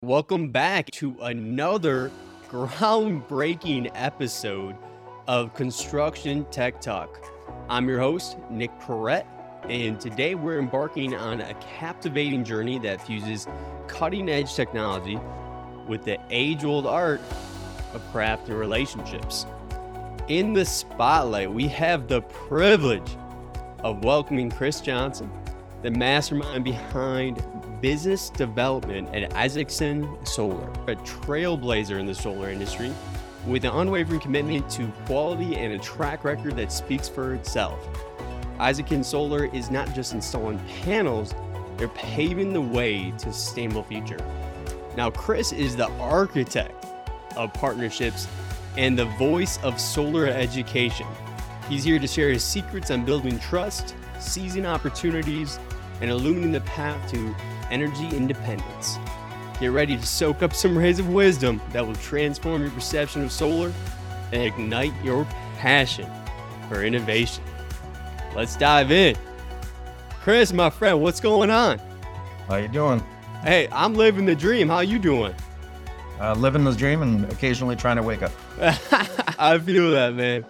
Welcome back to another groundbreaking episode of Construction Tech Talk. I'm your host, Nick Perrett, and today we're embarking on a captivating journey that fuses cutting-edge technology with the age-old art of craft and relationships. In the spotlight, we have the privilege of welcoming Chris Johnson, the mastermind behind business development at Isaacson Solar, a trailblazer in the solar industry with an unwavering commitment to quality and a track record that speaks for itself. Isaacson Solar is not just installing panels, they're paving the way to a sustainable future. Now, Chris is the architect of partnerships and the voice of solar education. He's here to share his secrets on building trust, seizing opportunities, and illuminating the path to energy independence. Get ready to soak up some rays of wisdom that will transform your perception of solar and ignite your passion for innovation. Let's dive in. Chris, my friend, what's going on? How you doing? Hey, I'm living the dream. How you doing? Living the dream and occasionally trying to wake up. I feel that, man.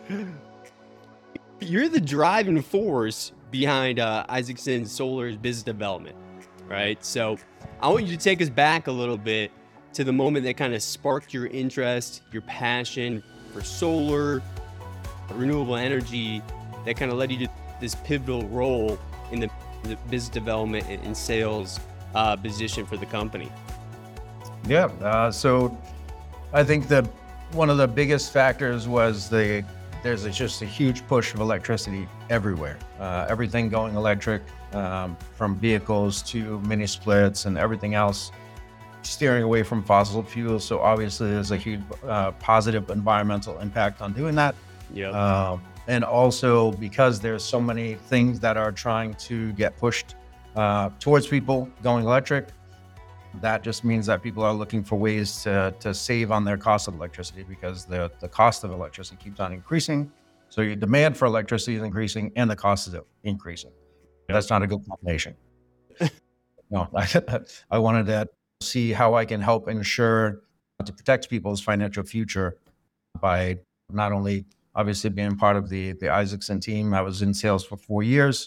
You're the driving force behind Isaacson Solar's business development, right? So I want you to take us back a little bit to the moment that kind of sparked your interest, your passion for solar, renewable energy, that kind of led you to this pivotal role in the business development and sales position for the company. Yeah. So I think that one of the biggest factors was there's just a huge push of electricity everywhere. Everything going electric, from vehicles to mini splits and everything else, steering away from fossil fuels. So obviously there's a huge positive environmental impact on doing that. Yeah. And also because there's so many things that are trying to get pushed towards people going electric, that just means that people are looking for ways to save on their cost of electricity because the cost of electricity keeps on increasing. So your demand for electricity is increasing and the cost is increasing. Yep. That's not a good combination. No, I wanted to see how I can help ensure to protect people's financial future by not only obviously being part of the Isaacson team. I was in sales for 4 years.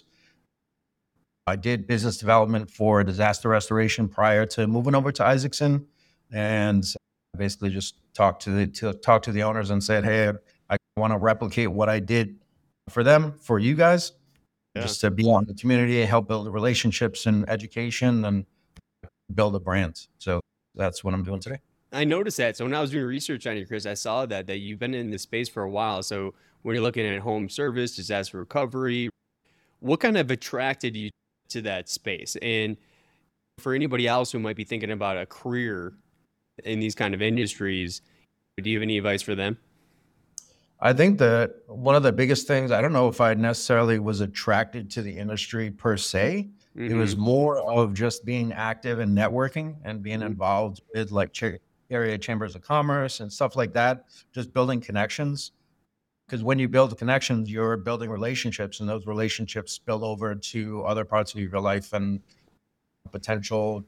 I did business development for disaster restoration prior to moving over to Isaacson, and basically just talked to the owners and said, "Hey, I want to replicate what I did for them, for you guys, just to be on the community, help build the relationships and education, and build a brand." So that's what I'm doing today. I noticed that. So when I was doing research on you, Chris, I saw that you've been in this space for a while. So when you're looking at home service, disaster recovery, what kind of attracted you to that space? And for anybody else who might be thinking about a career in these kind of industries, do you have any advice for them? I think that one of the biggest things, I don't know if I necessarily was attracted to the industry per se. Mm-hmm. It was more of just being active and networking and being involved with like area chambers of commerce and stuff like that, just building connections. Because when you build connections, you're building relationships, and those relationships spill over to other parts of your life and potential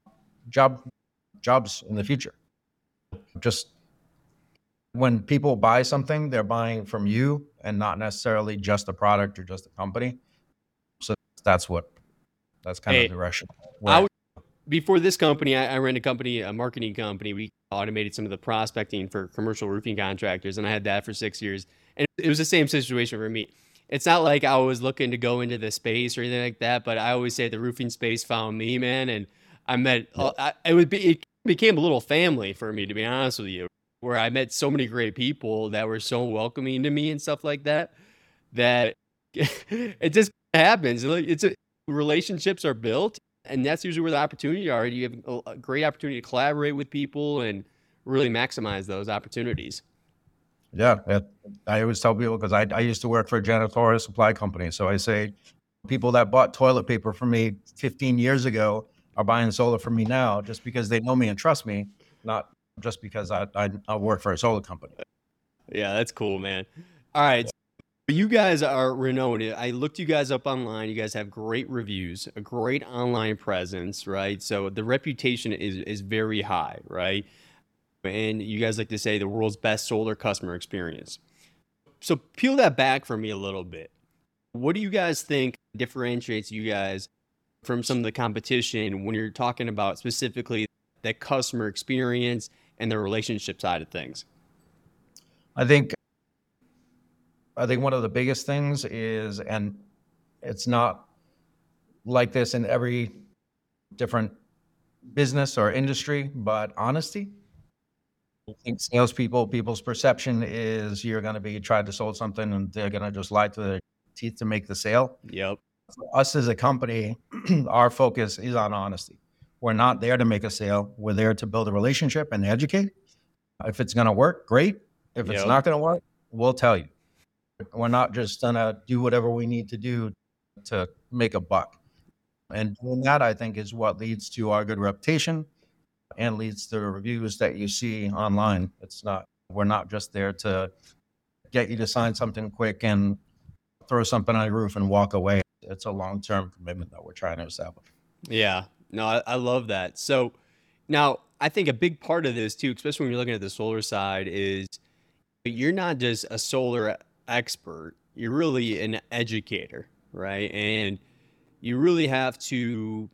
jobs in the future. Just when people buy something, they're buying from you and not necessarily just a product or just a company. So that's kind of the direction. Before this company, I ran a marketing company. We automated some of the prospecting for commercial roofing contractors, and I had that for 6 years. And it was the same situation for me. It's not like I was looking to go into the space or anything like that, but I always say the roofing space found me, man. And I met, it became a little family for me, to be honest with you, where I met so many great people that were so welcoming to me and stuff like that, that it just happens. Relationships are built, and that's usually where the opportunity are. You have a great opportunity to collaborate with people and really maximize those opportunities. Yeah, I always tell people, because I used to work for a janitorial supply company. So I say people that bought toilet paper from me 15 years ago are buying solar from me now just because they know me and trust me, not just because I work for a solar company. Yeah, that's cool, man. All right. But you guys are renowned. I looked you guys up online. You guys have great reviews, a great online presence, right? So the reputation is very high, right? And you guys like to say the world's best solar customer experience. So peel that back for me a little bit. What do you guys think differentiates you guys from some of the competition when you're talking about specifically that customer experience and the relationship side of things? I think I think one of the biggest things is, and it's not like this in every different business or industry, but honesty. I think salespeople, people's perception is you're going to be trying to sell something and they're going to just lie to their teeth to make the sale. Yep. For us as a company, our focus is on honesty. We're not there to make a sale. We're there to build a relationship and educate. If it's going to work, great. If it's Yep. not going to work, we'll tell you. We're not just going to do whatever we need to do to make a buck. And doing that, I think, is what leads to our good reputation and leads to the reviews that you see online. We're not just there to get you to sign something quick and throw something on your roof and walk away. It's a long-term commitment that we're trying to establish. Yeah. No, I love that. So now I think a big part of this too, especially when you're looking at the solar side, is you're not just a solar expert, you're really an educator, right? And you really have to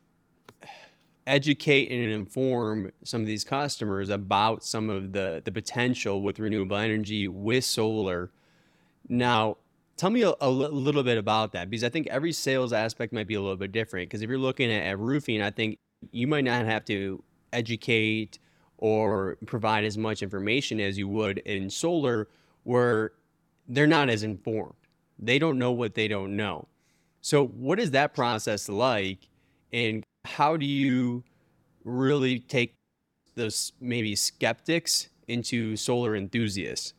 educate and inform some of these customers about some of the potential with renewable energy with solar. Now, tell me a little bit about that because I think every sales aspect might be a little bit different. Because if you're looking at roofing, I think you might not have to educate or provide as much information as you would in solar, where they're not as informed. They don't know what they don't know. So, what is that process like? And how do you really take those maybe skeptics into solar enthusiasts?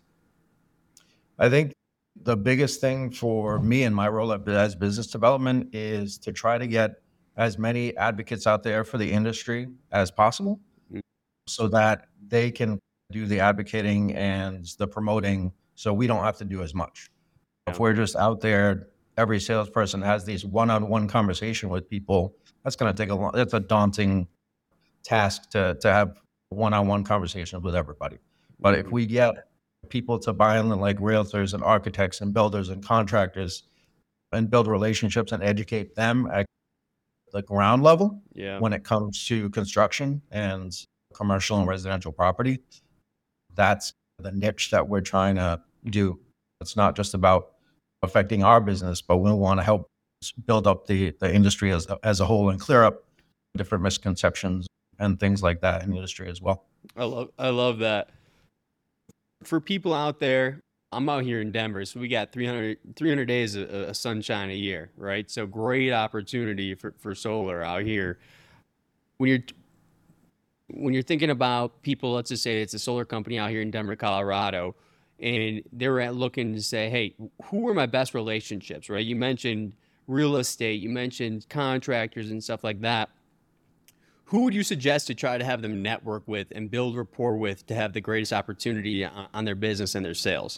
I think the biggest thing for me in my role as business development is to try to get as many advocates out there for the industry as possible Mm. so that they can do the advocating and the promoting so we don't have to do as much. Yeah. If we're just out there, every salesperson has these one-on-one conversation with people, that's going to take that's a daunting task to have one-on-one conversations with everybody. But if Mhm. we get people to buy in, like realtors and architects and builders and contractors, and build relationships and educate them at the ground level Yeah. when it comes to construction and commercial and residential property, that's the niche that we're trying to do. It's not just about affecting our business, but we want to help build up the industry as a whole and clear up different misconceptions and things like that in the industry as well. I love that. For people out there, I'm out here in Denver, so we got 300 days of sunshine a year, right? So great opportunity for solar out here. When you're when you're thinking about people, let's just say it's a solar company out here in Denver, Colorado, and they're looking to say, hey, who are my best relationships, right? You mentioned real estate, you mentioned contractors and stuff like that. Who would you suggest to try to have them network with and build rapport with to have the greatest opportunity on their business and their sales?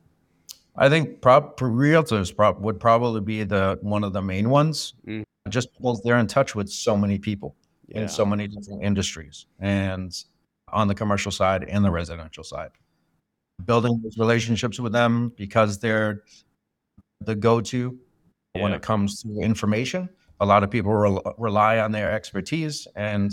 I think realtors would probably be the one of the main ones, Mm, just because they're in touch with so many people in yeah, so many different industries and on the commercial side and the residential side. Building those relationships with them because they're the go-to when yeah, it comes to information. A lot of people rely on their expertise. And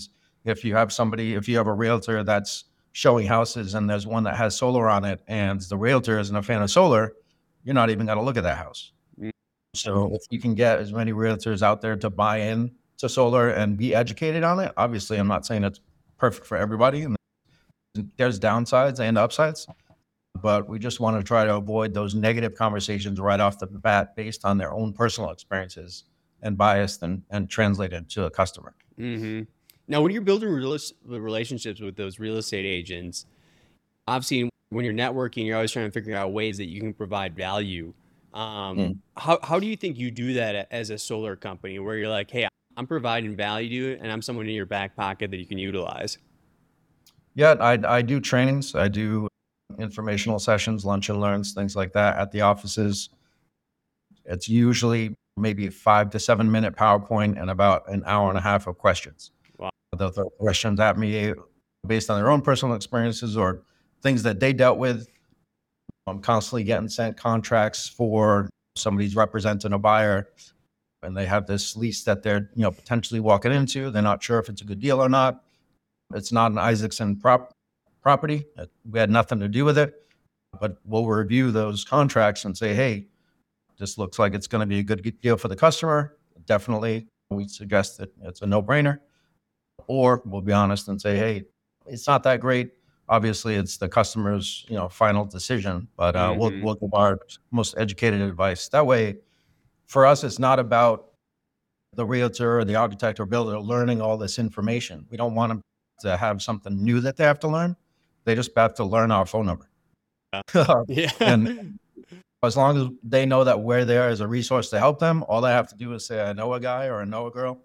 if you have a realtor that's showing houses and there's one that has solar on it and the realtor isn't a fan of solar, you're not even going to look at that house. mm, So if you can get as many realtors out there to buy in to solar and be educated on it, obviously I'm not saying it's perfect for everybody and there's downsides and upsides, but we just want to try to avoid those negative conversations right off the bat based on their own personal experiences and bias and translate it to a customer. hmm. Now, when you're building relationships with those real estate agents, obviously when you're networking, you're always trying to figure out ways that you can provide value. Mm. How do you think you do that as a solar company, where you're like, hey, I'm providing value to you, and I'm someone in your back pocket that you can utilize? Yeah, I do trainings. I do informational sessions, lunch and learns, things like that at the offices. It's usually maybe a 5 to 7 minute PowerPoint and about an hour and a half of questions. Wow. They'll throw questions at me based on their own personal experiences or things that they dealt with. I'm constantly getting sent contracts for somebody's representing a buyer and they have this lease that they're potentially walking into. They're not sure if it's a good deal or not. It's not an Isaacson property. We had nothing to do with it, but we'll review those contracts and say, hey, this looks like it's going to be a good deal for the customer. Definitely, we suggest that it's a no-brainer. Or we'll be honest and say, hey, it's not that great. Obviously, it's the customer's final decision, but we'll give our most educated advice. That way, for us, it's not about the realtor or the architect or builder learning all this information. We don't want them to have something new that they have to learn. They just have to learn our phone number. Yeah. And as long as they know that we're there as a resource to help them, all they have to do is say, I know a guy or I know a girl.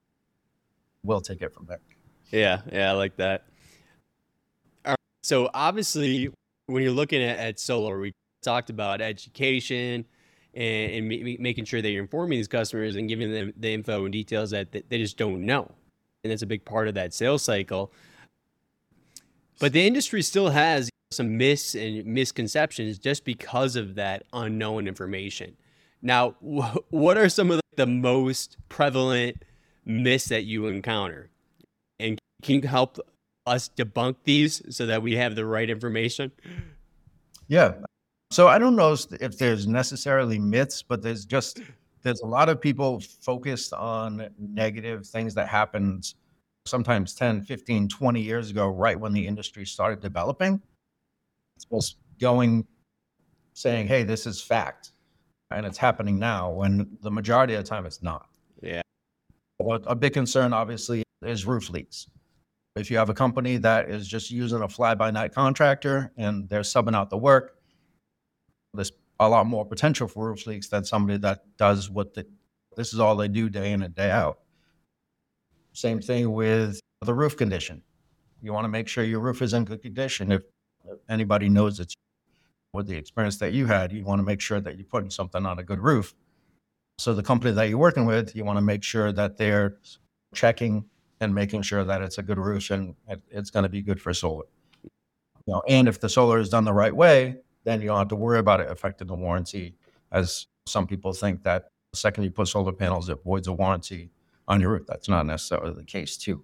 We'll take it from there. Yeah, I like that. All right. So obviously, when you're looking at solar, we talked about education and making sure that you're informing these customers and giving them the info and details that they just don't know. And that's a big part of that sales cycle. But the industry still has some myths and misconceptions just because of that unknown information. Now, what are some of the most prevalent myths that you encounter? And can you help us debunk these so that we have the right information? Yeah. So I don't know if there's necessarily myths, but there's a lot of people focused on negative things that happened sometimes 10, 15, 20 years ago, right when the industry started developing. It's just saying, hey, this is fact. And it's happening now when the majority of the time it's not. Yeah. A big concern, obviously, is roof leaks. If you have a company that is just using a fly-by-night contractor and they're subbing out the work, there's a lot more potential for roof leaks than somebody that does this is all they do day in and day out. Same thing with the roof condition. You want to make sure your roof is in good condition. If anybody knows it's with the experience that you had, you want to make sure that you're putting something on a good roof. So the company that you're working with, you want to make sure that they're checking and making sure that it's a good roof and it's going to be good for solar. And if the solar is done the right way, then you don't have to worry about it affecting the warranty, as some people think that the second you put solar panels, it voids a warranty on your roof. That's not necessarily the case too.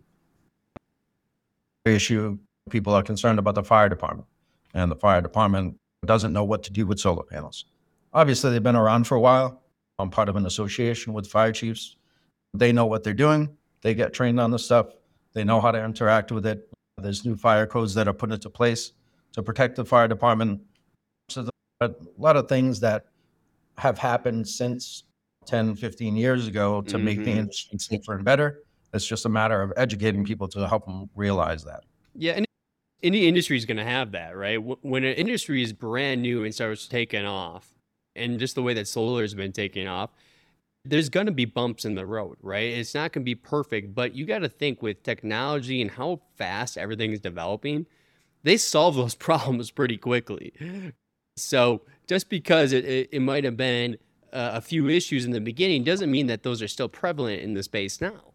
The issue, people are concerned about the fire department, and the fire department doesn't know what to do with solar panels. Obviously, they've been around for a while. I'm part of an association with fire chiefs. They know what they're doing. They get trained on the stuff. They know how to interact with it. There's new fire codes that are put into place to protect the fire department. So a lot of things that have happened since 10, 15 years ago to make the industry safer and better. It's just a matter of educating people to help them realize that. Yeah, and any industry is going to have that, right? When an industry is brand new and starts taking off, and just the way that solar has been taking off, there's going to be bumps in the road, right? It's not going to be perfect, but you got to think with technology and how fast everything is developing, they solve those problems pretty quickly. So just because it might have been a few issues in the beginning doesn't mean that those are still prevalent in the space now.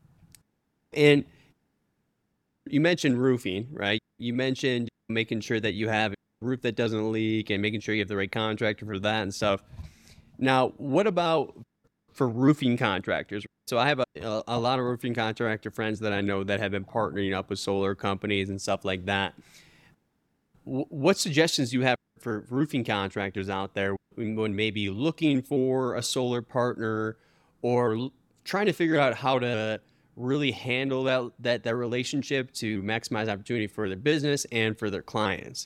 And you mentioned roofing, right? You mentioned making sure that you have a roof that doesn't leak and making sure you have the right contractor for that and stuff. Now, what about for roofing contractors? So I have a lot of roofing contractor friends that I know that have been partnering up with solar companies and stuff like that. What suggestions do you have for roofing contractors out there when maybe looking for a solar partner or trying to figure out how to really handle that relationship to maximize opportunity for their business and for their clients?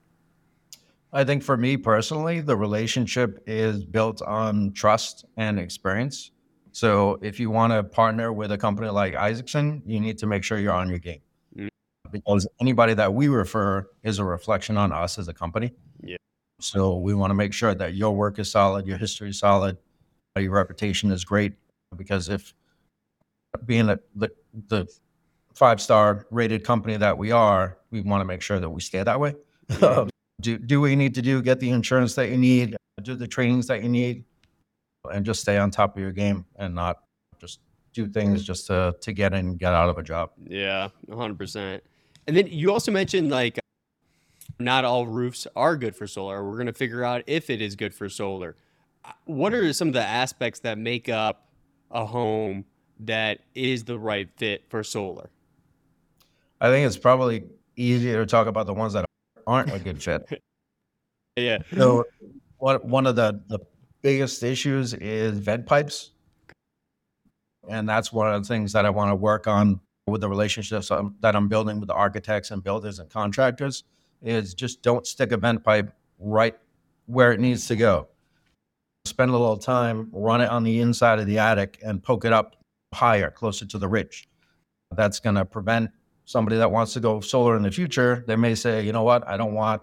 I think for me personally, the relationship is built on trust and experience. So if you want to partner with a company like Isaacson, you need to make sure you're on your game. Because anybody that we refer is a reflection on us as a company. Yeah. So we want to make sure that your work is solid, your history is solid, your reputation is great. Because if being the 5-star rated company that we are, we want to make sure that we stay that way. do what you need to do, get the insurance that you need, do the trainings that you need, and just stay on top of your game and not just do things just to get in and get out of a job. Yeah, 100%. And then you also mentioned like not all roofs are good for solar. We're going to figure out if it is good for solar. What are some of the aspects that make up a home that is the right fit for solar? I think it's probably easier to talk about the ones that aren't a good fit. Yeah. So one of the biggest issues is vent pipes. And that's one of the things that I want to work on with the relationships that I'm building with the architects and builders and contractors is just don't stick a vent pipe right where it needs to go. Spend a little time, run it on the inside of the attic and poke it up higher, closer to the ridge. That's going to prevent somebody that wants to go solar in the future. They may say, you know what, I don't want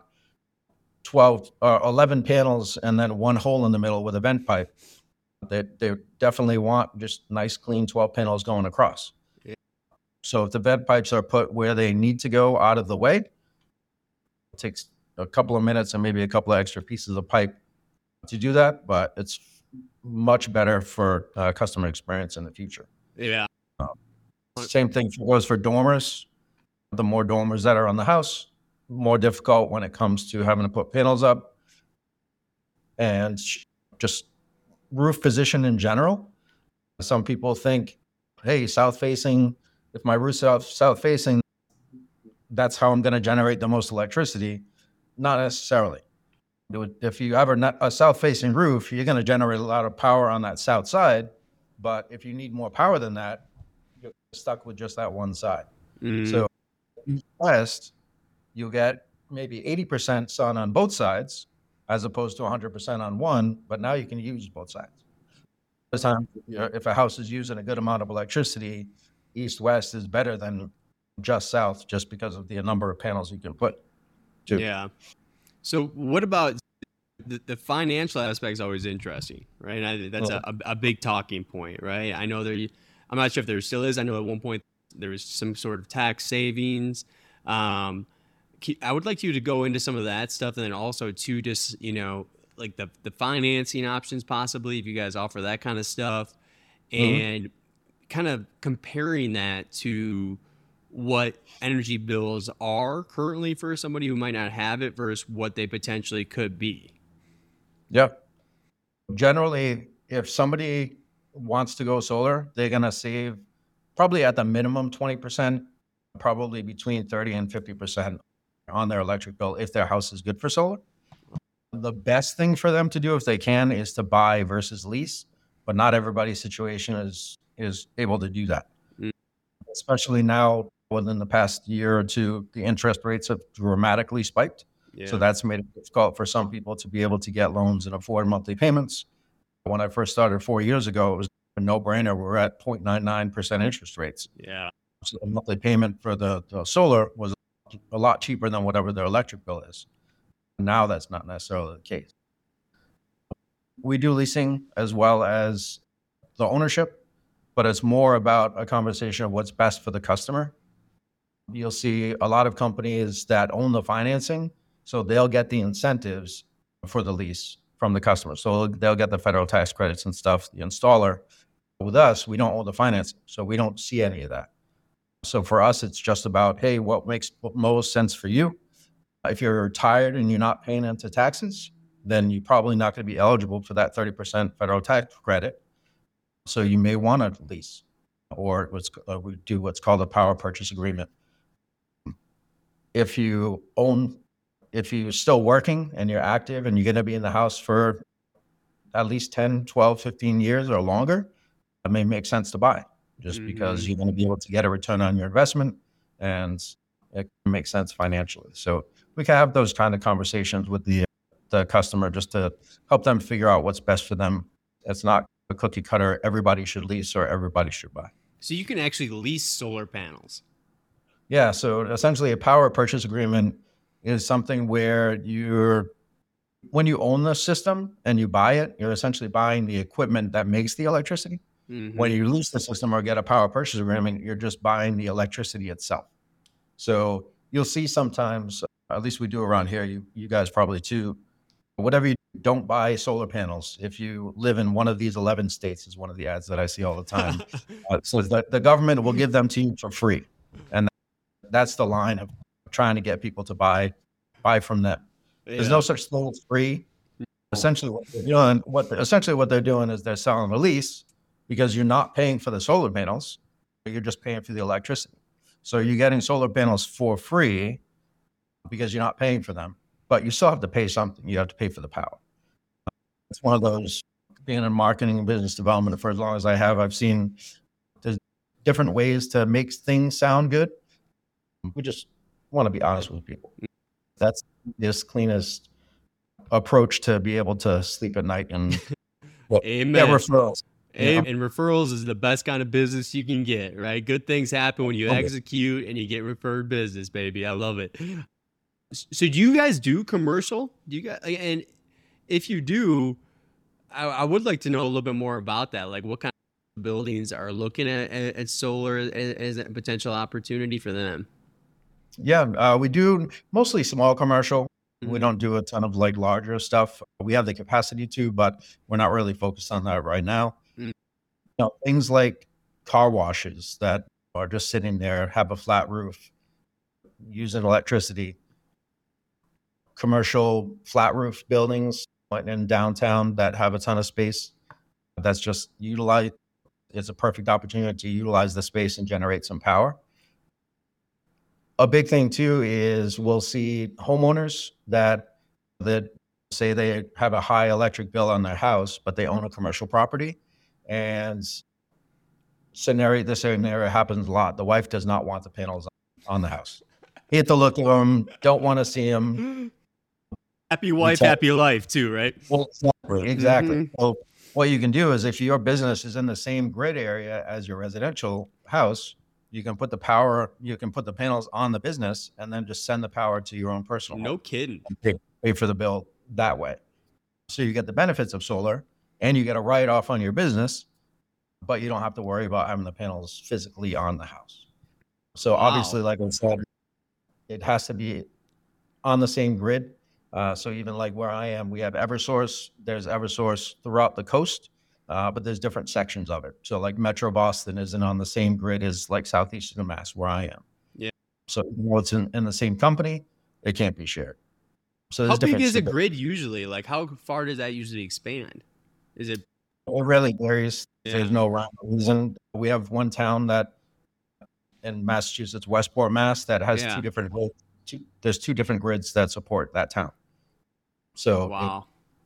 12 or 11 panels and then one hole in the middle with a vent pipe. They definitely want just nice, clean 12 panels going across. Yeah. So if the vent pipes are put where they need to go out of the way, it takes a couple of minutes and maybe a couple of extra pieces of pipe to do that, but it's much better for customer experience in the future. Yeah. Same thing goes for dormers. The more dormers that are on the house, more difficult when it comes to having to put panels up. And just roof position in general. Some people think, hey, south facing, if my roof's south facing, that's how I'm going to generate the most electricity. Not necessarily. If you have a south facing roof, you're going to generate a lot of power on that south side. But if you need more power than that, you're stuck with just that one side. Mm-hmm. So west, you'll get maybe 80% sun on both sides as opposed to 100% on one, but now you can use both sides. This time, if a house is using a good amount of electricity, east-west is better than just south, just because of the number of panels you can put. Yeah. So what about the financial aspect is always interesting, right? That's a big talking point, right? I know I'm not sure if there still is. I know at one point there was some sort of tax savings. I would like you to go into some of that stuff, and then also to just, like the financing options, possibly, if you guys offer that kind of stuff, and kind of comparing that to what energy bills are currently for somebody who might not have it versus what they potentially could be. Yeah. Generally, if somebody wants to go solar, they're going to save probably at the minimum 20%, probably between 30 and 50% on their electric bill if their house is good for solar. The best thing for them to do if they can is to buy versus lease, but not everybody's situation is able to do that. Especially now, within the past year or two, the interest rates have dramatically spiked. Yeah. So that's made it difficult for some people to be able to get loans and afford monthly payments. When I first started 4 years ago, it was a no-brainer. We're at 0.99% interest rates. Yeah. So the monthly payment for the solar was a lot cheaper than whatever their electric bill is. Now that's not necessarily the case. We do leasing as well as the ownership, but it's more about a conversation of what's best for the customer. You'll see a lot of companies that own the financing, so they'll get the incentives for the lease from the customer. So they'll get the federal tax credits and stuff, the installer. With us, we don't own the financing, so we don't see any of that. So for us, it's just about, hey, what makes most sense for you? If you're retired and you're not paying into taxes, then you're probably not going to be eligible for that 30% federal tax credit. So you may want to lease, or we do what's called a power purchase agreement. If you're still working and you're active and you're going to be in the house for at least 10, 12, 15 years or longer, it may make sense to buy just because you're going to be able to get a return on your investment and it makes sense financially. So we can have those kind of conversations with the customer just to help them figure out what's best for them. It's not a cookie cutter, everybody should lease or everybody should buy. So you can actually lease solar panels. Yeah, so essentially a power purchase agreement is something where when you own the system and you buy it, you're essentially buying the equipment that makes the electricity. Mm-hmm. When you lease the system or get a power purchase agreement, you're just buying the electricity itself. So you'll see sometimes at least we do around here, you guys probably too, whatever you do, don't buy solar panels. If you live in one of these 11 states is one of the ads that I see all the time. So the government will give them to you for free. And that's the line of trying to get people to buy from them. There's no such thing as free. Essentially what they're doing is they're selling a lease because you're not paying for the solar panels, you're just paying for the electricity. So you're getting solar panels for free because you're not paying for them, but you still have to pay something. You have to pay for the power. It's one of those, being in marketing and business development for as long as I have, I've seen there's different ways to make things sound good. We just want to be honest with people. That's the cleanest approach to be able to sleep at night and Amen. get referrals. And referrals is the best kind of business you can get, right? Good things happen when you execute and you get referred business, baby. I love it. So do you guys do commercial? Do you guys, and if you do, I would like to know a little bit more about that. Like what kind of buildings are looking at solar as a potential opportunity for them? Yeah, we do mostly small commercial. We don't do a ton of like larger stuff. We have the capacity to, but we're not really focused on that right now. Things like car washes that are just sitting there, have a flat roof, using electricity. Commercial flat roof buildings in downtown that have a ton of space. That's just it's a perfect opportunity to utilize the space and generate some power. A big thing too is we'll see homeowners that say they have a high electric bill on their house, but they own a commercial property. And this scenario happens a lot. The wife does not want the panels on the house. Hate to look at them, don't want to see them. Happy wife, happy life too, right? Well, exactly. So what you can do is if your business is in the same grid area as your residential house, you can put the panels on the business and then just send the power to your own personal home. No kidding. Pay for the bill that way. So you get the benefits of solar and you get a write-off on your business, but you don't have to worry about having the panels physically on the house. So obviously, like I said, it has to be on the same grid. So even like where I am, we have Eversource. There's Eversource throughout the coast, but there's different sections of it. So like Metro Boston isn't on the same grid as like Southeastern Mass where I am. Yeah. So it's in the same company, it can't be shared. So how big is a grid usually? Like how far does that usually expand? Is it? It really varies. Yeah. There's no rhyme or reason. We have one town that in Massachusetts, Westport, Mass, that has two different grids. There's two different grids that support that town. So wow,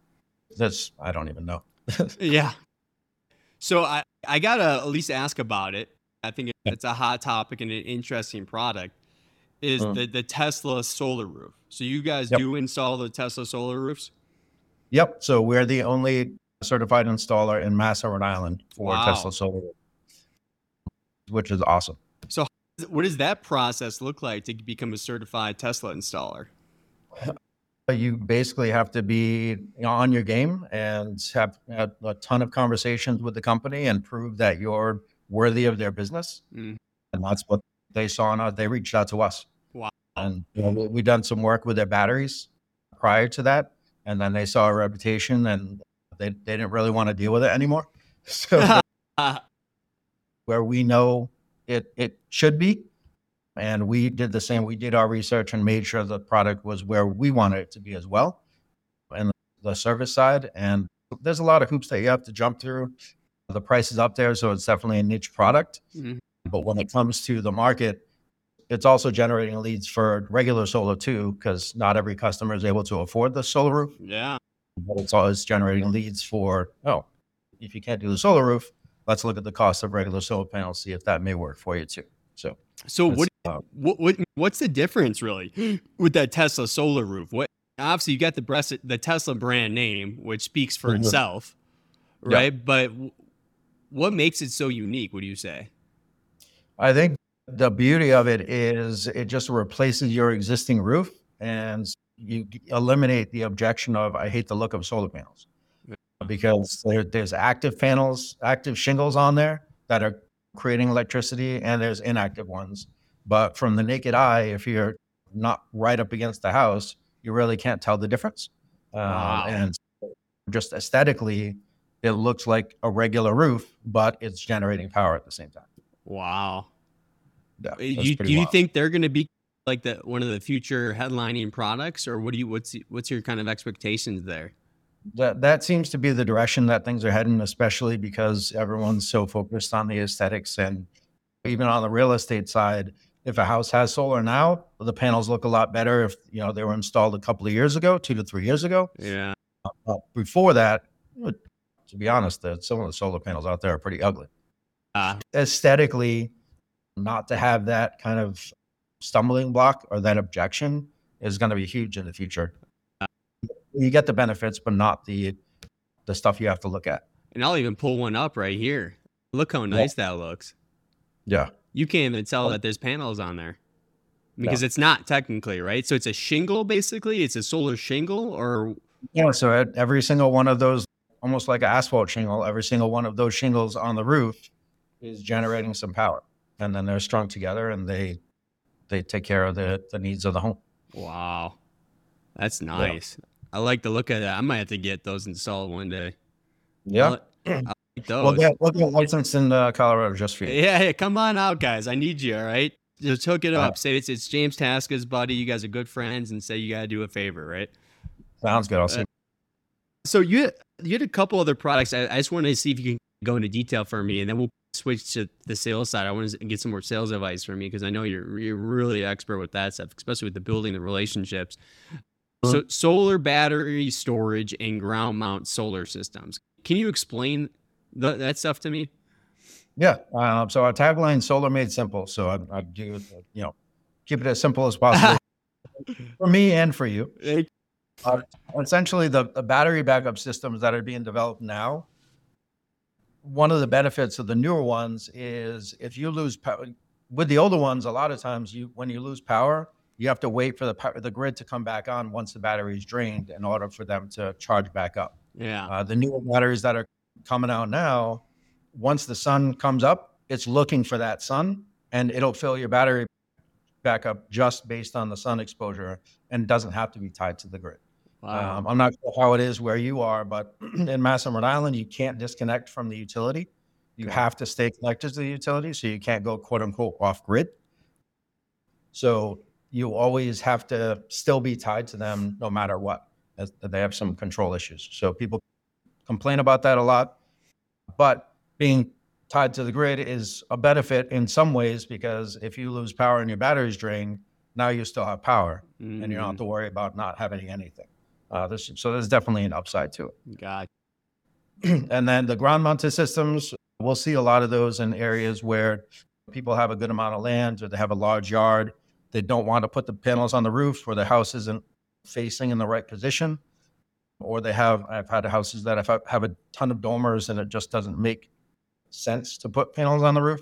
I don't even know. Yeah. So I gotta at least ask about it. I think it's a hot topic and an interesting product. Is the Tesla solar roof? So you guys do install the Tesla solar roofs? Yep. So we're the only certified installer in Massa, Rhode Island for Tesla solar roof, which is awesome. So what does that process look like to become a certified Tesla installer? You basically have to be on your game and have a ton of conversations with the company and prove that you're worthy of their business. And that's what they saw in us. They reached out to us. Wow. And we've done some work with their batteries prior to that. And then they saw our reputation and they didn't really want to deal with it anymore. So where we know it should be. And we did the same. We did our research and made sure the product was where we wanted it to be as well. And the service side. And there's a lot of hoops that you have to jump through. The price is up there, so it's definitely a niche product. But when it comes to the market, it's also generating leads for regular solar too, because not every customer is able to afford the solar roof. Yeah. But it's always generating leads for, if you can't do the solar roof, let's look at the cost of regular solar panels, see if that may work for you too. So what's the difference really with that Tesla solar roof? Obviously you got the Tesla brand name, which speaks for itself, right? Yeah. But what makes it so unique, would you say? I think the beauty of it is it just replaces your existing roof and you eliminate the objection of, I hate the look of solar panels. Because there's active shingles on there that are creating electricity, and there's inactive ones. But from the naked eye, if you're not right up against the house, you really can't tell the difference. Wow. And just aesthetically, it looks like a regular roof, but it's generating power at the same time. Wow. Yeah, Do that's pretty you wild. think they're going to be like one of the future headlining products, or what's your kind of expectations there? That seems to be the direction that things are heading, especially because everyone's so focused on the aesthetics. And even on the real estate side, if a house has solar now, the panels look a lot better if they were installed a couple of years ago, 2 to 3 years ago. Yeah. Before that, to be honest, some of the solar panels out there are pretty ugly. Aesthetically, not to have that kind of stumbling block or that objection is going to be huge in the future. You get the benefits, but not the stuff you have to look at. And I'll even pull one up right here. Look how nice that looks. Yeah. You can't even tell that there's panels on there because it's not technically, right? So it's a shingle, basically. It's a solar shingle, or yeah. So every single one of those, almost like an asphalt shingle, every single one of those shingles on the roof is generating some power, and then they're strung together and they take care of the needs of the home. Wow, that's nice. Yeah. I like the look of that. I might have to get those installed one day. Yeah. I like those. We'll get licensed in Colorado just for you. Yeah, come on out, guys. I need you, all right? Just hook it up. Say it's James Tasca's buddy. You guys are good friends, and say you got to do a favor, right? Sounds good. I'll see. So you had a couple other products. I just wanted to see if you can go into detail for me, and then we'll switch to the sales side. I want to get some more sales advice from you because I know you're really expert with that stuff, especially with the building the relationships. So solar battery storage and ground mount solar systems. Can you explain that stuff to me? Yeah. So our tagline, solar made simple. So I do, keep it as simple as possible for me and for you. Essentially, the battery backup systems that are being developed now, one of the benefits of the newer ones is if you lose power, with the older ones, a lot of times when you lose power, you have to wait for the grid to come back on once the battery is drained in order for them to charge back up. Yeah. The newer batteries that are coming out now, once the sun comes up, it's looking for that sun and it'll fill your battery back up just based on the sun exposure and doesn't have to be tied to the grid. Wow. I'm not sure how it is where you are, but in Mass and Rhode Island, you can't disconnect from the utility. You have to stay connected to the utility, so you can't go quote unquote off grid. So you always have to still be tied to them no matter what. They have some control issues. So people complain about that a lot, but being tied to the grid is a benefit in some ways because if you lose power and your battery's drained, now you still have power and you don't have to worry about not having anything. So there's definitely an upside to it. Got it. And then the ground mounted systems, we'll see a lot of those in areas where people have a good amount of land or they have a large yard. They don't want to put the panels on the roof where the house isn't facing in the right position. Or I've had houses that have a ton of dormers and it just doesn't make sense to put panels on the roof.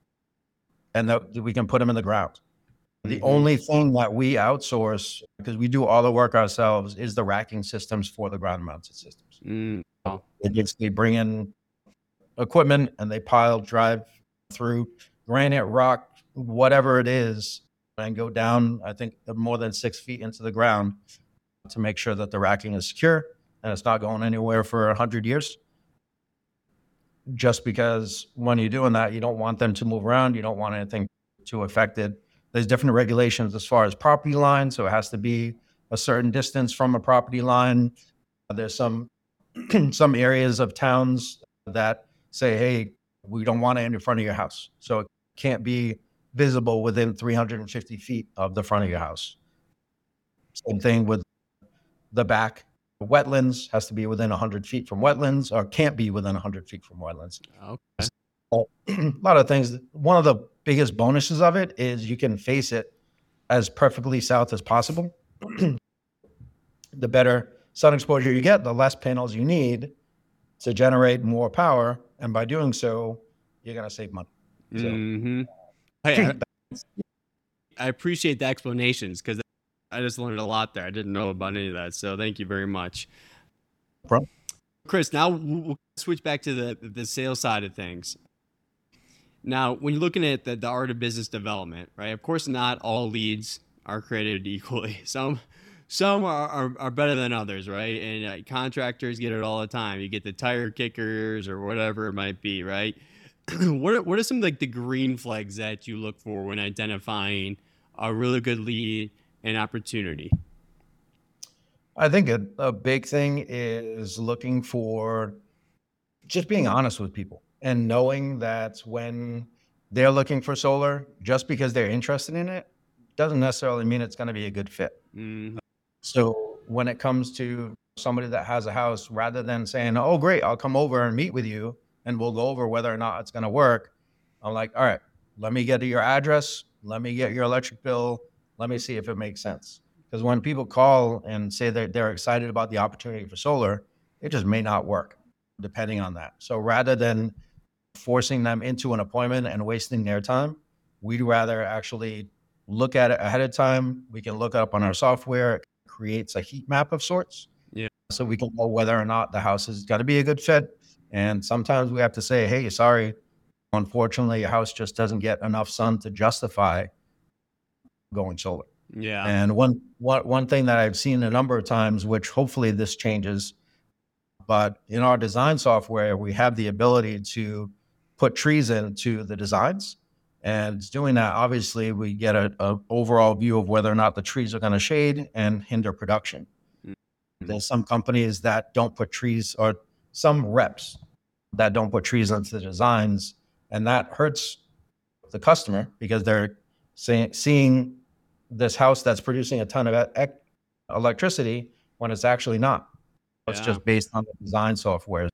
And that we can put them in the ground. The only thing that we outsource, because we do all the work ourselves, is the racking systems for the ground mounted systems. They bring in equipment and they drive through granite, rock, whatever it is, and go down, I think, more than 6 feet into the ground to make sure that the racking is secure and it's not going anywhere for 100 years. Just because when you're doing that, you don't want them to move around. You don't want anything too affected. There's different regulations as far as property lines. So it has to be a certain distance from a property line. There's some areas of towns that say, hey, we don't want it in front of your house. So it can't be visible within 350 feet of the front of your house. Same thing with the back. Wetlands has to be within 100 feet from wetlands or can't be within 100 feet from wetlands. Okay. A lot of things. One of the biggest bonuses of it is you can face it as perfectly south as possible. The better sun exposure you get, the less panels you need to generate more power. And by doing so, you're going to save money. So, Hey, I appreciate the explanations because I just learned a lot there. I didn't know about any of that. So thank you very much. Bro. Chris, now we'll switch back to the sales side of things. Now, when you're looking at the art of business development, right? Of course, not all leads are created equally. Some are better than others, right? And contractors get it all the time. You get the tire kickers or whatever it might be, right? What are some like the green flags that you look for when identifying a really good lead and opportunity? I think a big thing is looking for just being honest with people and knowing that when they're looking for solar, just because they're interested in it, doesn't necessarily mean it's going to be a good fit. Mhm. So when it comes to somebody that has a house, rather than saying, "Oh, great, I'll come over and meet with you and we'll go over whether or not it's going to work," I'm like, "All right, let me get your address. Let me get your electric bill. Let me see if it makes sense." Because when people call and say that they're excited about the opportunity for solar, it just may not work depending on that. So rather than forcing them into an appointment and wasting their time, we'd rather actually look at it ahead of time. We can look it up on our software. It creates a heat map of sorts. Yeah. So we can know whether or not the house is going to be a good fit. And sometimes we have to say, "Hey, sorry, unfortunately, your house just doesn't get enough sun to justify going solar." Yeah. And one thing that I've seen a number of times, which hopefully this changes, but in our design software, we have the ability to put trees into the designs. And doing that, obviously, we get a overall view of whether or not the trees are going to shade and hinder production. Mhm. There's some companies that don't put trees, or some reps that don't put trees into the designs, and that hurts the customer because they're seeing this house that's producing a ton of electricity when it's actually not. It's Yeah. just based on the design software.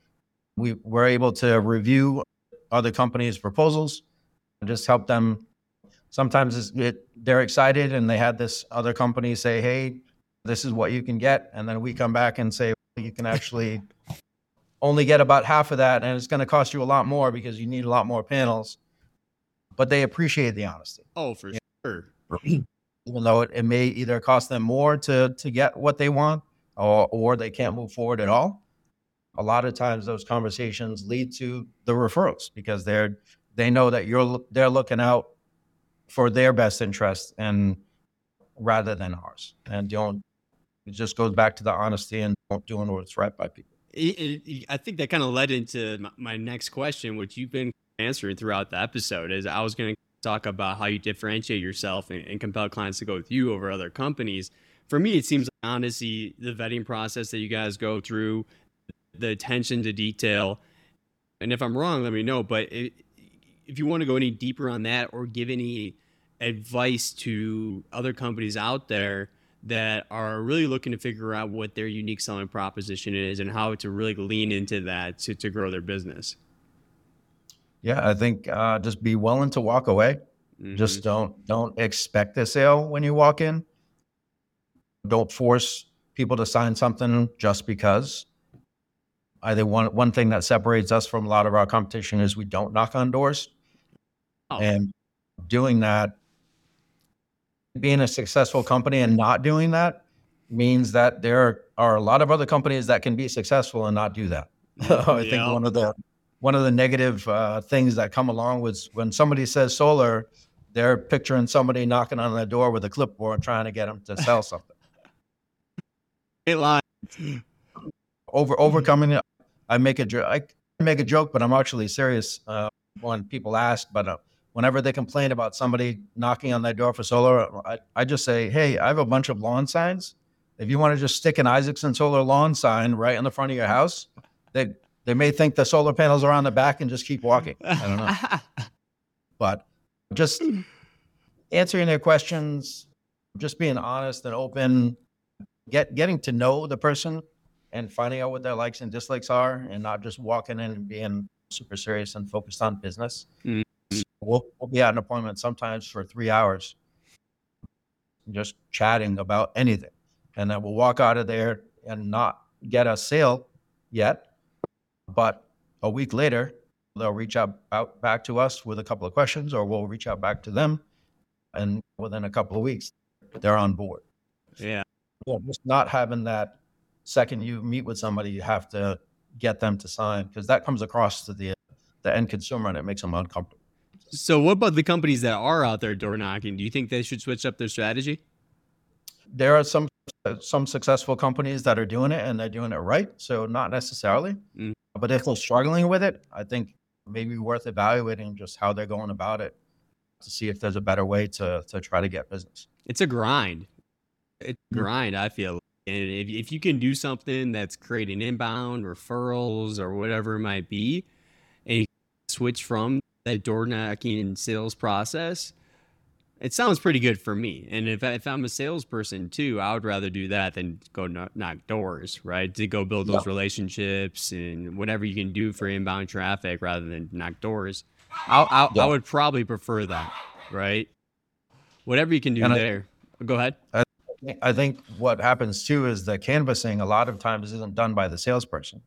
We were able to review other companies' proposals and just help them. Sometimes they're excited and they had this other company say, "Hey, this is what you can get." And then we come back and say, "Well, you can actually only get about half of that. And it's going to cost you a lot more because you need a lot more panels." But they appreciate the honesty. Oh, for sure. Even though it may either cost them more to get what they want, or they can't move forward at all. A lot of times those conversations lead to the referrals because they know that they're looking out for their best interest and rather than ours. And it just goes back to the honesty and doing what's right by people. I think that kind of led into my next question, which you've been answering throughout the episode. Is I was going to talk about how you differentiate yourself and compel clients to go with you over other companies. For me, it seems like, honestly, the vetting process that you guys go through, the attention to detail, and if I'm wrong, let me know. But if you want to go any deeper on that or give any advice to other companies out there that are really looking to figure out what their unique selling proposition is and how to really lean into that to grow their business. Yeah, I think just be willing to walk away. Hmm. Just don't expect a sale when you walk in. Don't force people to sign something just because. I think one thing that separates us from a lot of our competition is we don't knock on doors. Oh, And doing that, being a successful company and not doing that means that there are a lot of other companies that can be successful and not do that. I think yeah. one of the negative things that come along with when somebody says solar, they're picturing somebody knocking on their door with a clipboard trying to get them to sell something. Great line. Overcoming it, I make a joke, but I'm actually serious when people ask. But whenever they complain about somebody knocking on their door for solar, I just say, "Hey, I have a bunch of lawn signs. If you want to just stick an Isaacson Solar lawn sign right in the front of your house, they may think the solar panels are on the back and just keep walking." I don't know. But just answering their questions, just being honest and open, getting to know the person and finding out what their likes and dislikes are, and not just walking in and being super serious and focused on business. Mhm. We'll be at an appointment sometimes for 3 hours, just chatting about anything. And then we'll walk out of there and not get a sale yet. But a week later, they'll reach out back to us with a couple of questions, or we'll reach out back to them. And within a couple of weeks, they're on board. Yeah. Just not having that second you meet with somebody, you have to get them to sign, because that comes across to the end consumer and it makes them uncomfortable. So what about the companies that are out there door knocking? Do you think they should switch up their strategy? There are some successful companies that are doing it and they're doing it right. So not necessarily, Mm. but if they're struggling with it, I think maybe worth evaluating just how they're going about it to see if there's a better way to try to get business. It's a grind. It's a Mhm. grind, I feel. And if you can do something that's creating inbound referrals or whatever it might be, and you switch from that door knocking and sales process, it sounds pretty good for me. And if I'm a salesperson too, I would rather do that than go knock doors, right? To go build those Yep. relationships and whatever you can do for inbound traffic rather than knock doors. I Yeah. would probably prefer that, right? Whatever you can do And there. Go ahead. I think what happens too is the canvassing a lot of times isn't done by the salesperson.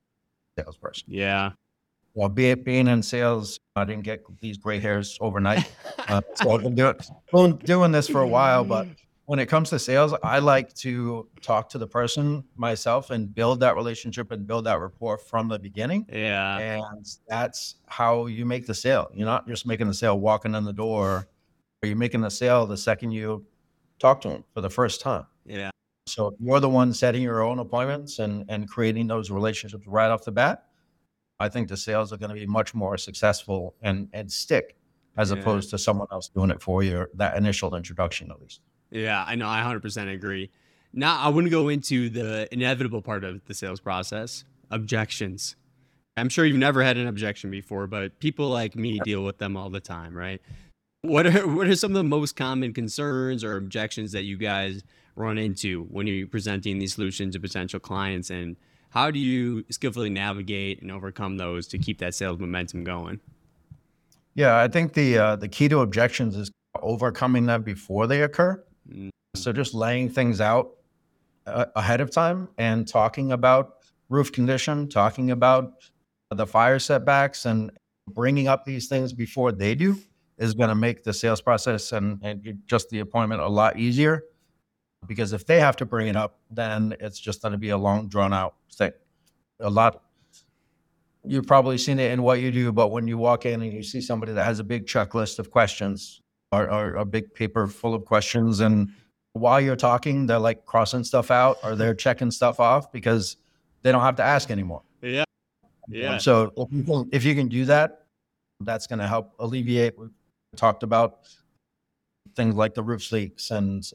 Yeah. Well, being in sales, I didn't get these gray hairs overnight. So I've been doing this for a while, but when it comes to sales, I like to talk to the person myself and build that relationship and build that rapport from the beginning. Yeah. And that's how you make the sale. You're not just making the sale walking in the door, but you're making the sale the second you talk to them for the first time. Yeah. So you're the one setting your own appointments and creating those relationships right off the bat. I think the sales are going to be much more successful and stick as Yeah. opposed to someone else doing it for you, that initial introduction at least. Yeah, I know. I 100% agree. Now, I want to go into the inevitable part of the sales process, objections. I'm sure you've never had an objection before, but people like me deal with them all the time, right? What are some of the most common concerns or objections that you guys run into when you're presenting these solutions to potential clients, and how do you skillfully navigate and overcome those to keep that sales momentum going? Yeah, I think the key to objections is overcoming them before they occur. Mm. So just laying things out ahead of time and talking about roof condition, talking about the fire setbacks, and bringing up these things before they do is going to make the sales process and just the appointment a lot easier. Because if they have to bring it up, then it's just going to be a long, drawn out thing. A lot. You've probably seen it in what you do, but when you walk in and you see somebody that has a big checklist of questions or a big paper full of questions, and while you're talking, they're like crossing stuff out or they're checking stuff off because they don't have to ask anymore. Yeah. Yeah. So if you can do that, that's going to help alleviate. We talked about things like the roof leaks and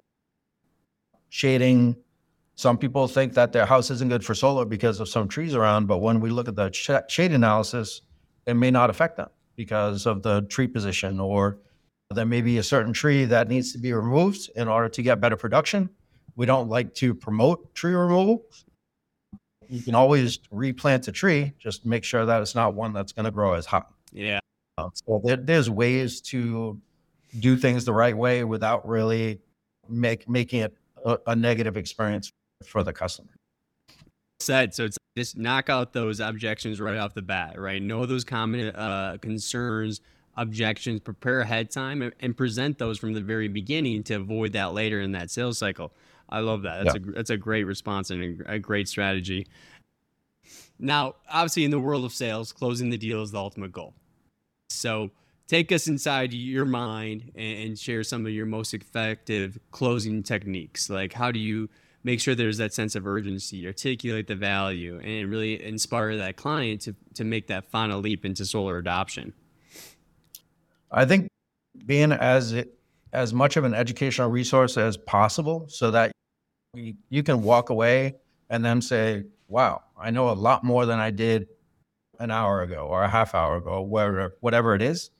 shading. Some people think that their house isn't good for solar because of some trees around, but when we look at the shade analysis, it may not affect them because of the tree position, or there may be a certain tree that needs to be removed in order to get better production. We don't like to promote tree removal. You can always replant a tree, just make sure that it's not one that's going to grow as high. Yeah. So there's ways to do things the right way without really making it a negative experience for the customer. Said so, it's just knock out those objections right off the bat, right? Know those common concerns, objections, prepare ahead time, and present those from the very beginning to avoid that later in that sales cycle. I love that. That's a great response and a great strategy. Now, obviously, in the world of sales, closing the deal is the ultimate goal. So take us inside your mind and share some of your most effective closing techniques. Like, how do you make sure there's that sense of urgency, articulate the value, and really inspire that client to make that final leap into solar adoption? I think being as much of an educational resource as possible so that you can walk away and then say, wow, I know a lot more than I did an hour ago or a half hour ago, whatever it is.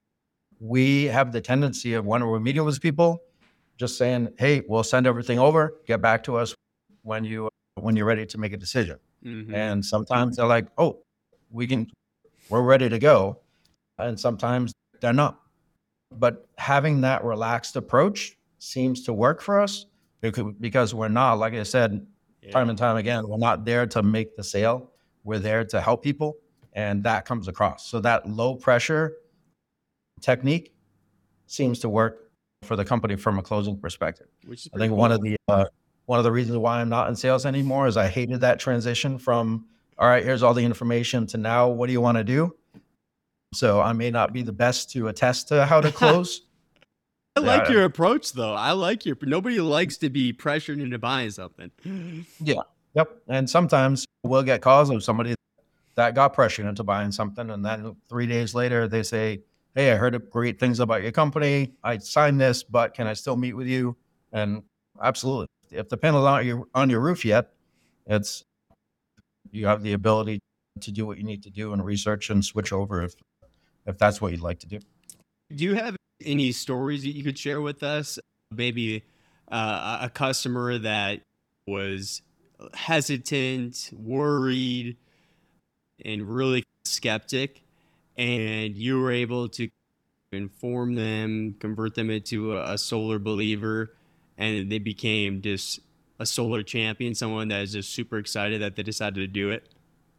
We have the tendency of when we're meeting with people, just saying, hey, we'll send everything over, get back to us when you're ready to make a decision. Mm-hmm. And sometimes they're like, oh, we're ready to go. And sometimes they're not. But having that relaxed approach seems to work for us because we're not, like I said, time and time again, we're not there to make the sale. We're there to help people. And that comes across. So that low pressure technique seems to work for the company from a closing perspective. I think one of the reasons why I'm not in sales anymore is I hated that transition from, all right, here's all the information to now, what do you want to do? So I may not be the best to attest to how to close. I like Yeah, your approach, though. I like your. Nobody likes to be pressured into buying something. yeah, yep. And sometimes we'll get calls of somebody that got pressured into buying something, and then 3 days later they say, "Hey, I heard great things about your company. I signed this, but can I still meet with you?" And absolutely, if the panel's aren't on your roof yet, it's you have the ability to do what you need to do and research and switch over if that's what you'd like to do. Do you have any stories that you could share with us? Maybe a customer that was hesitant, worried, and really skeptic, and you were able to inform them, convert them into a solar believer, and they became just a solar champion, someone that is just super excited that they decided to do it.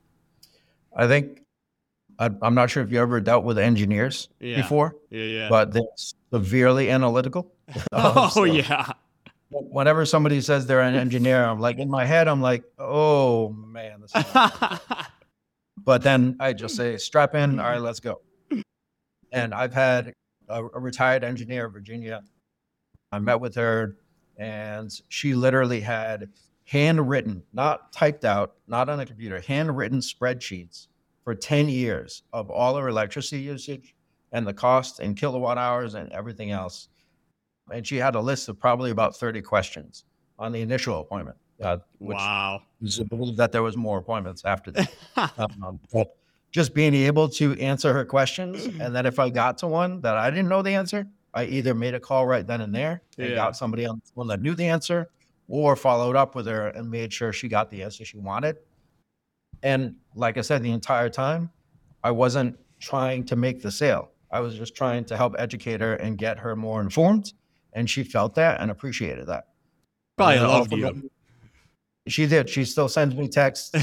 I think I'm not sure if you ever dealt with engineers Yeah. before, Yeah. but they're severely analytical. Oh, So yeah. whenever somebody says they're an engineer, I'm like, in my head, I'm like, oh man, this is not good. But then I just say, strap in. All right, let's go. And I've had a retired engineer, Virginia. I met with her, and she literally had handwritten, not typed out, not on a computer, handwritten spreadsheets for 10 years of all her electricity usage and the cost and kilowatt hours and everything else. And she had a list of probably about 30 questions on the initial appointment, which Wow. is to believe that there was more appointments after that. But just being able to answer her questions, and then if I got to one that I didn't know the answer, I either made a call right then and there and Yeah. got somebody on the phone that knew the answer, or followed up with her and made sure she got the answer she wanted. And like I said, the entire time, I wasn't trying to make the sale. I was just trying to help educate her and get her more informed. And she felt that and appreciated that. Probably And loved you. she did. She still sends me texts.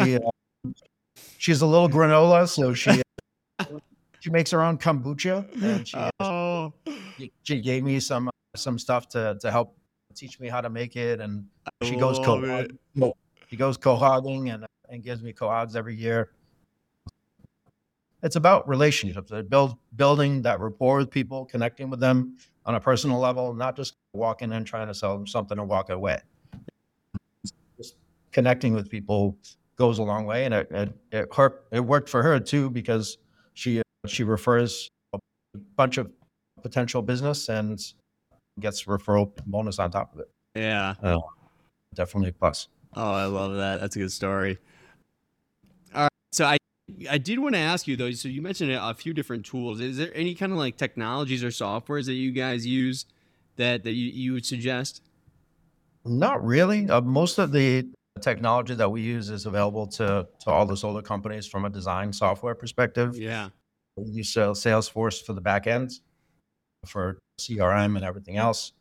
She's a little granola, so she makes her own kombucha, and Oh, she gave me some stuff to help teach me how to make it. And I she goes love it. cohogging and gives me cohogs every year. It's about relationships, building that rapport with people, connecting with them on a personal level, not just walking in trying to sell them something and walk away. Just connecting with people goes a long way, and it worked for her too, because she refers a bunch of potential business and gets referral bonus on top of it. Yeah. Definitely a plus. Oh, I love that. That's a good story. All right. So I did want to ask you though. So you mentioned a few different tools. Is there any kind of like technologies or softwares that you guys use that you would suggest? Not really. Most of the technology that we use is available to all the solar companies from a design software perspective. Yeah. We use Salesforce for the back end, for CRM and everything else.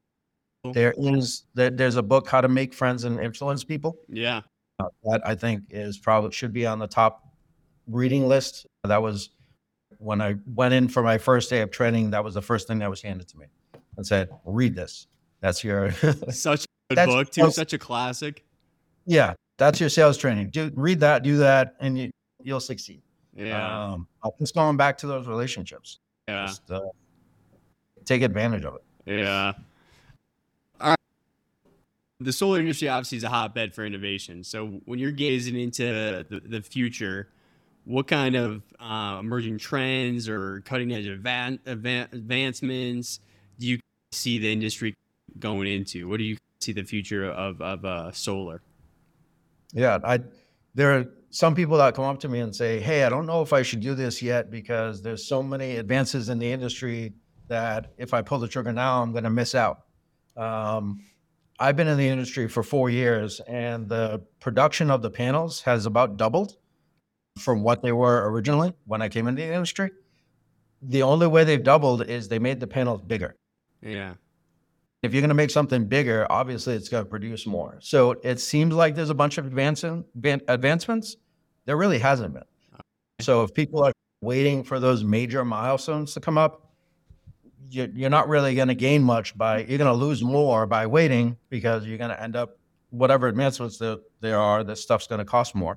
There's a book, How to Make Friends and Influence People. Yeah. That I think should be on the top reading list. That was when I went in for my first day of training. That was the first thing that was handed to me and said, read this. That's your Such a good book too. Such a classic. Yeah, that's your sales training. Read that, do that, and you'll succeed. Yeah. Just going back to those relationships. Yeah. Just take advantage of it. Yeah. All right. The solar industry obviously is a hotbed for innovation. So when you're gazing into the future, what kind of emerging trends or cutting edge advancements do you see the industry going into? What do you see the future of solar? Yeah, there are some people that come up to me and say, "Hey, I don't know if I should do this yet because there's so many advances in the industry that if I pull the trigger now, I'm going to miss out." I've been in the industry for 4 years, and the production of the panels has about doubled from what they were originally when I came into the industry. The only way they've doubled is they made the panels bigger. Yeah. If you're going to make something bigger, obviously it's going to produce more. So it seems like there's a bunch of advancements. There really hasn't been. So if people are waiting for those major milestones to come up, you're not really going to gain much you're going to lose more by waiting, because you're going to end up, whatever advancements there are, this stuff's going to cost more.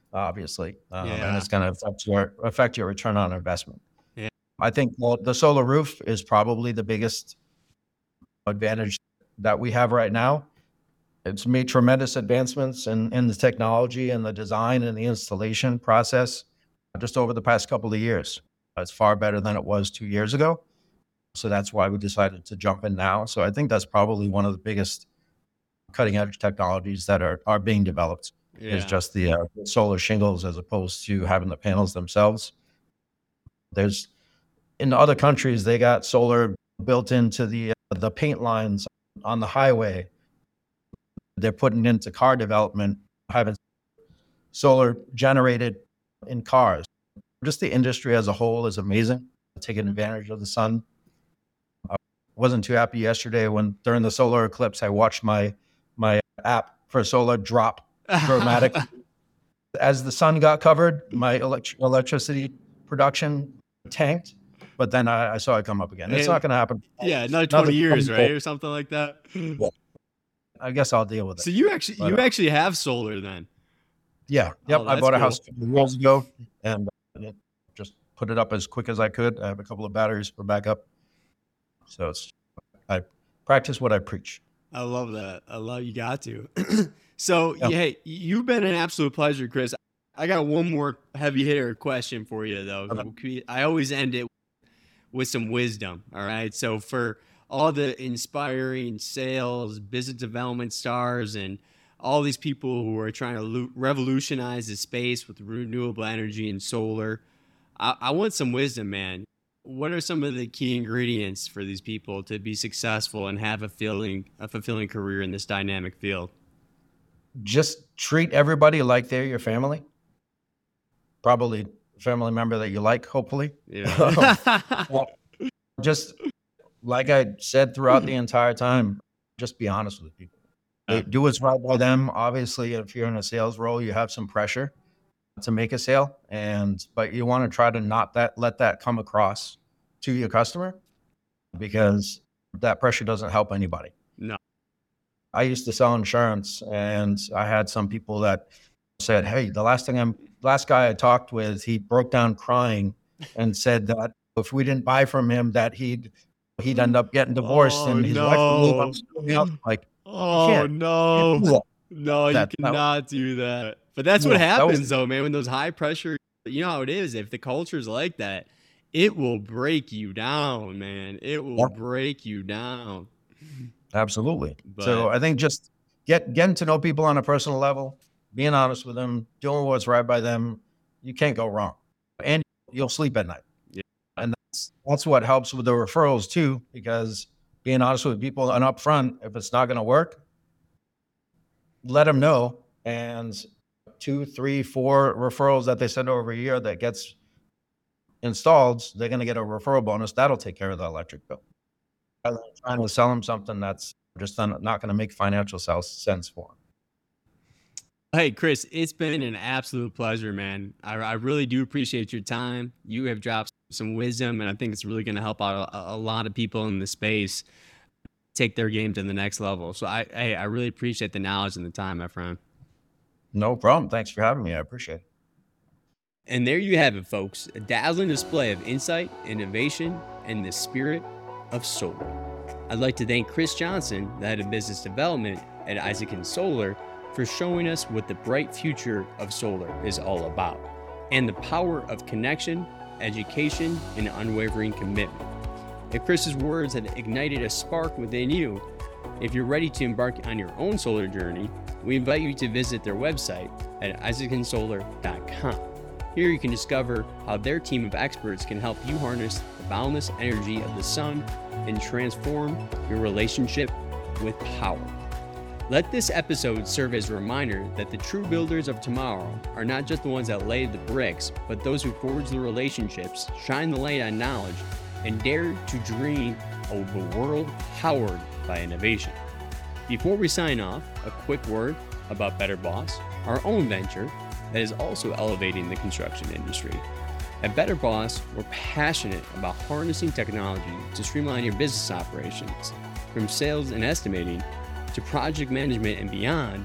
obviously, and Yeah. it's going to affect your return on investment. Yeah. I think the solar roof is probably the biggest advantage that we have right now. It's made tremendous advancements in the technology and the design and the installation process just over the past couple of years. It's far better than it was 2 years ago. So that's why we decided to jump in now. So I think that's probably one of the biggest cutting edge technologies that are being developed is Yeah. just the solar shingles as opposed to having the panels themselves. There's in other countries, they got solar built into the paint lines on the highway. They're putting into car development, having solar generated in cars. Just the industry as a whole is amazing, taking advantage of the sun. I wasn't too happy yesterday when during the solar eclipse, I watched my app for solar drop dramatically. As the sun got covered, my electricity production tanked, but then I saw it come up again. It's not going to happen. Yeah, another 20 years, right? Or something like that. I guess I'll deal with it. So you actually have solar then? Yeah. Yep. Oh, I bought a cool. house a couple of years ago and just put it up as quick as I could. I have a couple of batteries for backup. So I practice what I preach. I love that. I love you got to. So, hey, you've been an absolute pleasure, Chris. I got one more heavy hitter question for you, though. Okay. I always end it with some wisdom. All right. So for all the inspiring sales, business development stars, and all these people who are trying to revolutionize the space with renewable energy and solar, I want some wisdom, man. What are some of the key ingredients for these people to be successful and have a fulfilling career in this dynamic field? Just treat everybody like they're your family. Probably a family member that you like, hopefully. Yeah. Just like I said throughout the entire time, just be honest with people. Do what's right by them. Obviously, if you're in a sales role, you have some pressure to make a sale, but you want to try to not let that come across to your customer, because that pressure doesn't help anybody. No. I used to sell insurance, and I had some people that said, "Hey, the last guy I talked with, he broke down crying and said that if we didn't buy from him, that he'd end up getting divorced and his wife would leave him." Like, oh no, you cannot do that. But that's what happens, though, man. When those high pressure, you know how it is. If the culture's like that, it will break you down, man. It will break you down. Absolutely. So I think just getting to know people on a personal level, being honest with them, doing what's right by them, you can't go wrong. And you'll sleep at night. Yeah. And that's what helps with the referrals too, because being honest with people and upfront, if it's not going to work, let them know. And 2, 3, 4 referrals that they send over a year that gets installed, they're going to get a referral bonus. That'll take care of the electric bill. Rather than trying to sell them something that's just not going to make financial sense for them. Hey, Chris, it's been an absolute pleasure, man. I really do appreciate your time. You have dropped some wisdom, and I think it's really going to help out a lot of people in the space take their game to the next level. So I really appreciate the knowledge and the time, my friend. No problem. Thanks for having me. I appreciate it. And there you have it, folks. A dazzling display of insight, innovation, and the spirit of solar. I'd like to thank Chris Johnson, the head of business development at Isaacson Solar, for showing us what the bright future of solar is all about, and the power of connection, education, and unwavering commitment. If Chris's words had ignited a spark within you, if you're ready to embark on your own solar journey, we invite you to visit their website at isaacsonsolar.com. Here you can discover how their team of experts can help you harness the boundless energy of the sun and transform your relationship with power. Let this episode serve as a reminder that the true builders of tomorrow are not just the ones that lay the bricks, but those who forge the relationships, shine the light on knowledge, and dare to dream of a world powered by innovation. Before we sign off, a quick word about Better Boss, our own venture that is also elevating the construction industry. At Better Boss, we're passionate about harnessing technology to streamline your business operations, from sales and estimating to project management and beyond.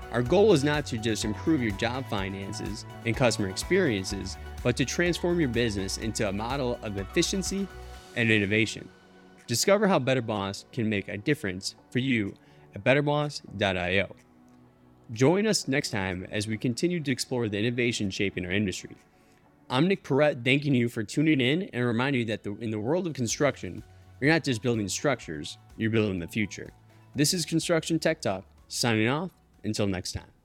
Our goal is not to just improve your job finances and customer experiences, but to transform your business into a model of efficiency and innovation. Discover how Better Boss can make a difference for you at betterboss.io. Join us next time as we continue to explore the innovation shaping our industry. I'm Nick Perrett, thanking you for tuning in and reminding you that in the world of construction, you're not just building structures, you're building the future. This is Construction Tech Talk, signing off. Until next time.